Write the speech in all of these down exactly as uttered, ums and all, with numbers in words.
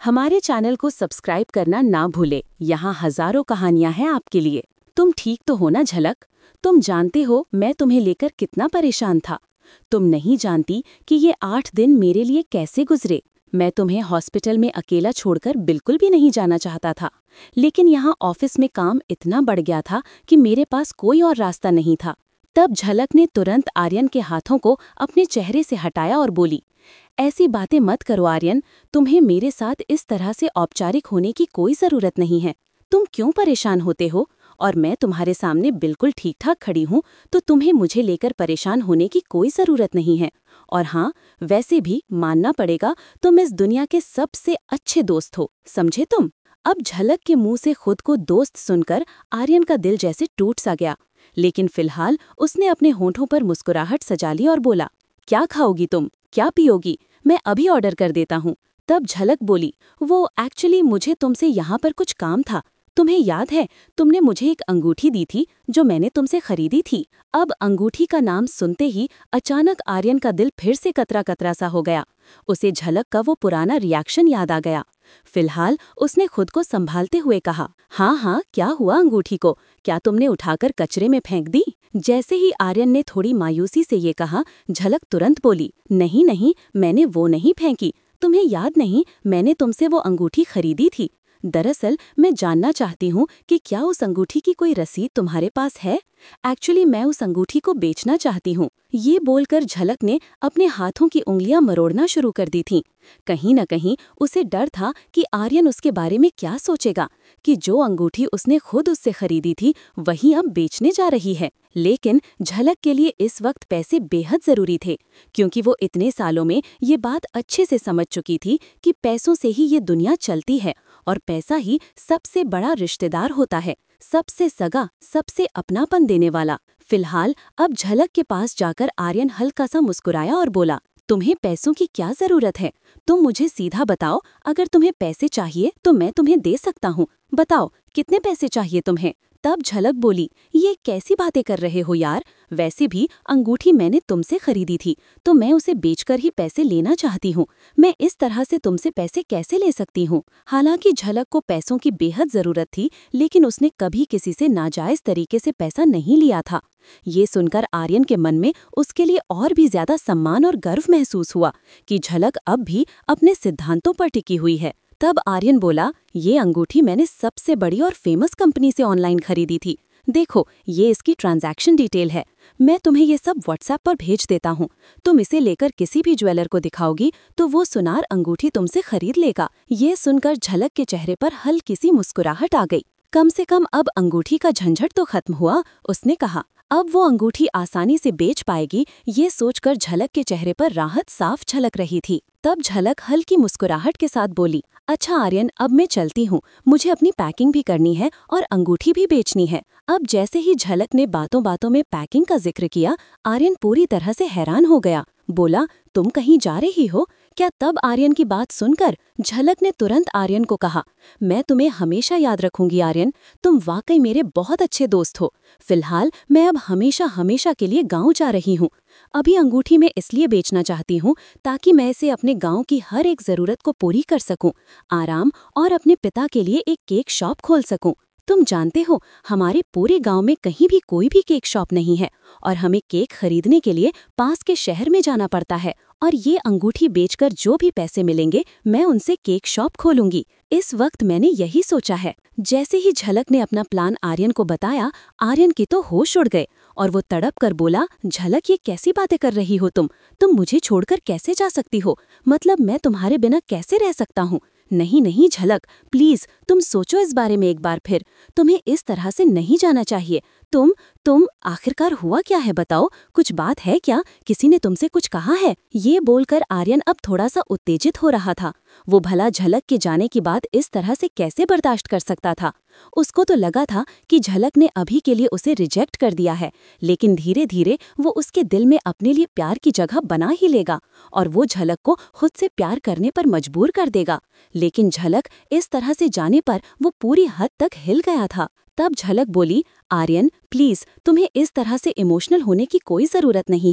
हमारे चैनल को सब्सक्राइब करना ना भूले। यहाँ हजारों कहानियां हैं आपके लिए। तुम ठीक तो हो ना झलक? तुम जानते हो मैं तुम्हें लेकर कितना परेशान था। तुम नहीं जानती कि ये आठ दिन मेरे लिए कैसे गुजरे। मैं तुम्हें हॉस्पिटल में अकेला छोड़कर बिल्कुल भी नहीं जाना चाहता था, लेकिन यहाँ ऑफिस में काम इतना बढ़ गया था कि मेरे पास कोई और रास्ता नहीं था। तब झलक ने तुरंत आर्यन के हाथों को अपने चेहरे से हटाया और बोली, ऐसी बातें मत करो आर्यन, तुम्हें मेरे साथ इस तरह से औपचारिक होने की कोई ज़रूरत नहीं है। तुम क्यों परेशान होते हो? और मैं तुम्हारे सामने बिल्कुल ठीक ठाक खड़ी हूँ, तो तुम्हें मुझे लेकर परेशान होने की कोई ज़रूरत नहीं है। और हाँ, वैसे भी मानना पड़ेगा, तुम इस दुनिया के सबसे अच्छे दोस्त हो, समझे तुम? अब झलक के मुंह से खुद को दोस्त सुनकर आर्यन का दिल जैसे टूट सा गया, लेकिन फिलहाल उसने अपने होंठों पर मुस्कुराहट सजा ली और बोला, क्या खाओगी तुम? क्या पियोगी? मैं अभी ऑर्डर कर देता हूँ। तब झलक बोली, वो एक्चुअली मुझे तुमसे यहाँ पर कुछ काम था। तुम्हें याद है, तुमने मुझे एक अंगूठी दी थी जो मैंने तुमसे खरीदी थी। अब अंगूठी का नाम सुनते ही अचानक आर्यन का दिल फिर से कतरा कतरा सा हो गया। उसे झलक का वो पुराना रिएक्शन याद आ गया। फिलहाल उसने खुद को संभालते हुए कहा, हाँ हाँ, क्या हुआ अंगूठी को? क्या तुमने उठाकर कचरे में फेंक दी? जैसे ही आर्यन ने थोड़ी मायूसी से ये कहा, झलक तुरंत बोली, नहीं नहीं, मैंने वो नहीं फेंकी। तुम्हें याद नहीं, मैंने तुमसे वो अंगूठी खरीदी थी। दरअसल मैं जानना चाहती हूँ कि क्या उस अंगूठी की कोई रसीद तुम्हारे पास है? एक्चुअली मैं उस अंगूठी को बेचना चाहती हूँ। ये बोलकर झलक ने अपने हाथों की उंगलियां मरोड़ना शुरू कर दी थीं। कहीं न कहीं उसे डर था कि आर्यन उसके बारे में क्या सोचेगा, कि जो अंगूठी उसने खुद उससे खरीदी थी वही अब बेचने जा रही है। लेकिन झलक के लिए इस वक्त पैसे बेहद जरूरी थे, क्योंकि वो इतने सालों में ये बात अच्छे से समझ चुकी थी कि पैसों से ही ये दुनिया चलती है और पैसा ही सबसे बड़ा रिश्तेदार होता है, सबसे सगा, सबसे अपनापन देने वाला। फिलहाल अब झलक के पास जाकर आर्यन हल्का सा मुस्कुराया और बोला, तुम्हें पैसों की क्या जरूरत है? तुम मुझे सीधा बताओ, अगर तुम्हें पैसे चाहिए तो मैं तुम्हें दे सकता हूँ। बताओ, कितने पैसे चाहिए तुम्हें? तब झलक बोली, ये कैसी बातें कर रहे हो यार? वैसे भी अंगूठी मैंने तुमसे खरीदी थी, तो मैं उसे बेचकर ही पैसे लेना चाहती हूँ। मैं इस तरह से तुमसे पैसे कैसे ले सकती हूँ? हालांकि झलक को पैसों की बेहद जरूरत थी, लेकिन उसने कभी किसी से नाजायज तरीके से पैसा नहीं लिया था। ये सुनकर आर्यन के मन में उसके लिए और भी ज्यादा सम्मान और गर्व महसूस हुआ कि झलक अब भी अपने सिद्धांतों पर टिकी हुई है। तब आर्यन बोला, ये अंगूठी मैंने सबसे बड़ी और फेमस कंपनी से ऑनलाइन खरीदी थी। देखो, ये इसकी ट्रांजैक्शन डिटेल है। मैं तुम्हें ये सब व्हाट्सएप पर भेज देता हूँ। तुम इसे लेकर किसी भी ज्वेलर को दिखाओगी तो वो सुनार अंगूठी तुमसे खरीद लेगा। ये सुनकर झलक के चेहरे पर हल्की सी मुस्कुराहट आ गई। कम से कम अब अंगूठी का झंझट तो खत्म हुआ, उसने कहा। अब वो अंगूठी आसानी से बेच पाएगी, ये सोचकर झलक के चेहरे पर राहत साफ झलक रही थी। तब झलक हल्की मुस्कुराहट के साथ बोली, अच्छा आर्यन, अब मैं चलती हूँ। मुझे अपनी पैकिंग भी करनी है और अंगूठी भी बेचनी है। अब जैसे ही झलक ने बातों बातों में पैकिंग का जिक्र किया, आर्यन पूरी तरह से हैरान हो गया। बोला, तुम कहीं जा रही हो क्या? तब आर्यन की बात सुनकर झलक ने तुरंत आर्यन को कहा, मैं तुम्हें हमेशा याद रखूंगी आर्यन, तुम वाकई मेरे बहुत अच्छे दोस्त हो। फिलहाल मैं अब हमेशा हमेशा के लिए गाँव जा रही हूँ। अभी अंगूठी मैं इसलिए बेचना चाहती हूँ ताकि मैं इसे अपने गांव की हर एक ज़रूरत को पूरी कर सकूं, आराम और अपने पिता के लिए एक केक शॉप खोल सकूं। तुम जानते हो, हमारे पूरे गांव में कहीं भी कोई भी केक शॉप नहीं है और हमें केक खरीदने के लिए पास के शहर में जाना पड़ता है। और ये अंगूठी बेचकर जो भी पैसे मिलेंगे मैं उनसे केक शॉप खोलूंगी। इस वक्त मैंने यही सोचा है। जैसे ही झलक ने अपना प्लान आर्यन को बताया, आर्यन की तो होश उड़ गए और वो तड़प कर बोला, झलक, ये कैसी बातें कर रही हो तुम? तुम मुझे छोड़कर कैसे जा सकती हो? मतलब मैं तुम्हारे बिना कैसे रह सकता हूँ? नहीं नहीं झलक, प्लीज तुम सोचो इस बारे में एक बार फिर। तुम्हें इस तरह से नहीं जाना चाहिए। तुम तुम आखिरकार हुआ क्या है, बताओ, कुछ बात है क्या? किसी ने तुमसे कुछ कहा है? ये बोलकर आर्यन अब थोड़ा सा उत्तेजित हो रहा था। वो भला झलक के जाने की बात इस तरह से कैसे बर्दाश्त कर सकता था? उसको तो लगा था कि झलक ने अभी के लिए उसे रिजेक्ट कर दिया है, लेकिन धीरे धीरे वो उसके दिल में अपने लिए प्यार की जगह बना ही लेगा और वो झलक को खुद से प्यार करने पर मजबूर कर देगा। लेकिन झलक इस तरह से जाने पर वो पूरी हद तक हिल गया था। तब झलक बोली, आर्यन प्लीज, तुम्हें इस तरह से इमोशनल होने की कोई जरूरत नहीं है।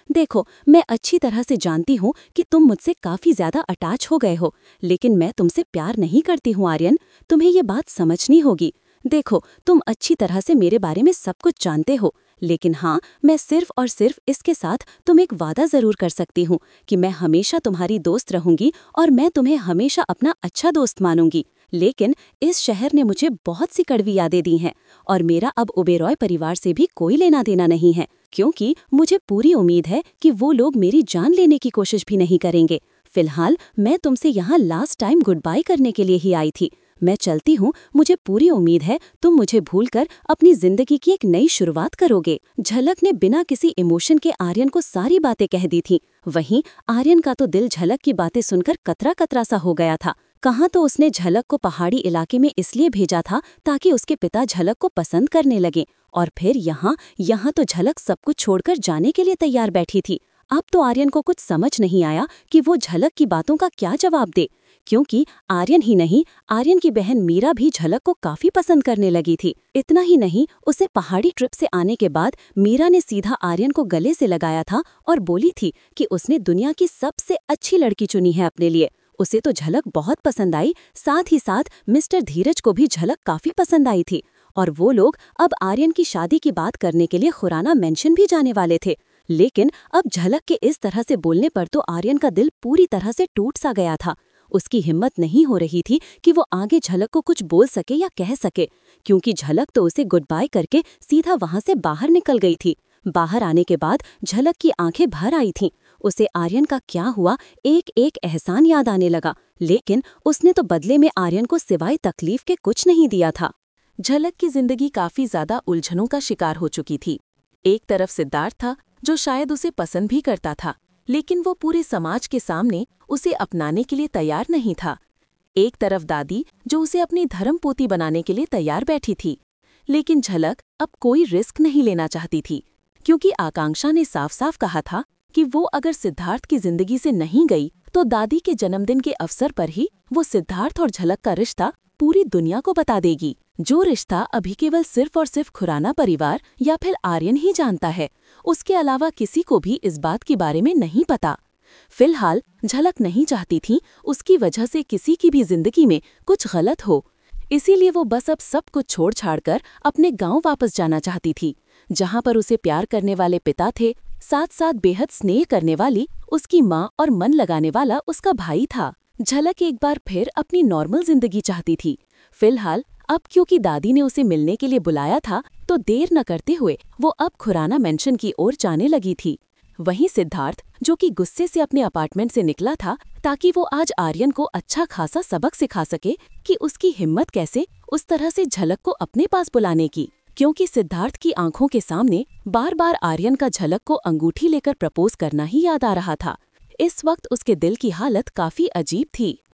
देखो, मैं अच्छी तरह से जानती हूँ कि तुम मुझसे काफी ज्यादा अटैच हो गए हो, लेकिन मैं तुमसे प्यार नहीं करती हूँ आर्यन। तुम्हें ये बात समझनी होगी। देखो, तुम अच्छी तरह से मेरे बारे में सब कुछ जानते हो, लेकिन हाँ, मैं सिर्फ और सिर्फ इसके साथ तुम एक वादा जरूर कर सकती हूँ कि मैं हमेशा तुम्हारी दोस्त रहूंगी और मैं तुम्हें हमेशा अपना अच्छा दोस्त मानूंगी। लेकिन इस शहर ने मुझे बहुत सी कड़वी यादें दी हैं और मेरा अब ओबेरॉय परिवार से भी कोई लेना देना नहीं है, क्योंकि मुझे पूरी उम्मीद है कि वो लोग मेरी जान लेने की कोशिश भी नहीं करेंगे। फिलहाल मैं तुमसे यहाँ लास्ट टाइम गुड बाय करने के लिए ही आई थी। मैं चलती हूँ। मुझे पूरी उम्मीद है तुम मुझे भूलकर अपनी जिंदगी की एक नई शुरुआत करोगे। झलक ने बिना किसी इमोशन के आर्यन को सारी बातें कह दी थी। वहीं आर्यन का तो दिल झलक की बातें सुनकर कतरा कतरा सा हो गया था। कहाँ तो उसने झलक को पहाड़ी इलाके में इसलिए भेजा था ताकि उसके पिता झलक को पसंद करने लगे, और फिर यहाँ यहाँ तो झलक सब कुछ छोड़कर जाने के लिए तैयार बैठी थी। अब तो आर्यन को कुछ समझ नहीं आया कि वो झलक की बातों का क्या जवाब दे, क्योंकि आर्यन ही नहीं, आर्यन की बहन मीरा भी झलक को काफी पसंद करने लगी थी। इतना ही नहीं, उसे पहाड़ी ट्रिप से आने के बाद मीरा ने सीधा आर्यन को गले से लगाया था और बोली थी कि उसने दुनिया की सबसे अच्छी लड़की चुनी है अपने लिए। उसे तो झलक बहुत पसंद आई, साथ ही साथ मिस्टर धीरज को भी झलक काफी पसंद आई थी, और वो लोग अब आर्यन की शादी की बात करने के लिए खुराना मेंशन भी जाने वाले थे। लेकिन अब झलक के इस तरह से बोलने पर तो आर्यन का दिल पूरी तरह से टूट सा गया था। उसकी हिम्मत नहीं हो रही थी कि वो आगे झलक को कुछ बोल सके या कह सके, क्योंकि झलक तो उसे गुड बाय करके सीधा वहां से बाहर निकल गई थी। बाहर आने के बाद झलक की आंखें भर आई थीं। उसे आर्यन का क्या हुआ एक एक एहसान याद आने लगा, लेकिन उसने तो बदले में आर्यन को सिवाय तकलीफ के कुछ नहीं दिया था। झलक की जिंदगी काफी ज्यादा उलझनों का शिकार हो चुकी थी। एक तरफ सिद्धार्थ था जो शायद उसे पसंद भी करता था, लेकिन वो पूरे समाज के सामने उसे अपनाने के लिए तैयार नहीं था। एक तरफ दादी जो उसे अपनी धर्मपोती बनाने के लिए तैयार बैठी थी। लेकिन झलक अब कोई रिस्क नहीं लेना चाहती थी, क्योंकि आकांक्षा ने साफ साफ कहा था कि वो अगर सिद्धार्थ की जिंदगी से नहीं गई तो दादी के जन्मदिन के अवसर पर ही वो सिद्धार्थ और झलक का रिश्ता पूरी दुनिया को बता देगी, जो रिश्ता अभी केवल सिर्फ और सिर्फ खुराना परिवार या फिर आर्यन ही जानता है। उसके अलावा किसी को भी इस बात के बारे में नहीं पता। फिलहाल झलक नहीं चाहती थी उसकी वजह से किसी की भी जिंदगी में कुछ गलत हो, इसीलिए वो बस अब सब कुछ छोड़ छाड़कर अपने गांव वापस जाना चाहती थी, जहां पर उसे प्यार करने वाले पिता थे, साथ साथ बेहद स्नेह करने वाली उसकी माँ और मन लगाने वाला उसका भाई था। झलक एक बार फिर अपनी नॉर्मल जिंदगी चाहती थी। फिलहाल अब क्योंकि दादी ने उसे मिलने के लिए बुलाया था, तो देर न करते हुए वो अब खुराना मेंशन की ओर जाने लगी थी। वहीं सिद्धार्थ, जो कि गुस्से से अपने अपार्टमेंट से निकला था ताकि वो आज आर्यन को अच्छा खासा सबक सिखा सके कि उसकी हिम्मत कैसे उस तरह से झलक को अपने पास बुलाने की, क्योंकि सिद्धार्थ की आंखों के सामने बार बार आर्यन का झलक को अंगूठी लेकर प्रपोज करना ही याद आ रहा था। इस वक्त उसके दिल की हालत काफी अजीब थी।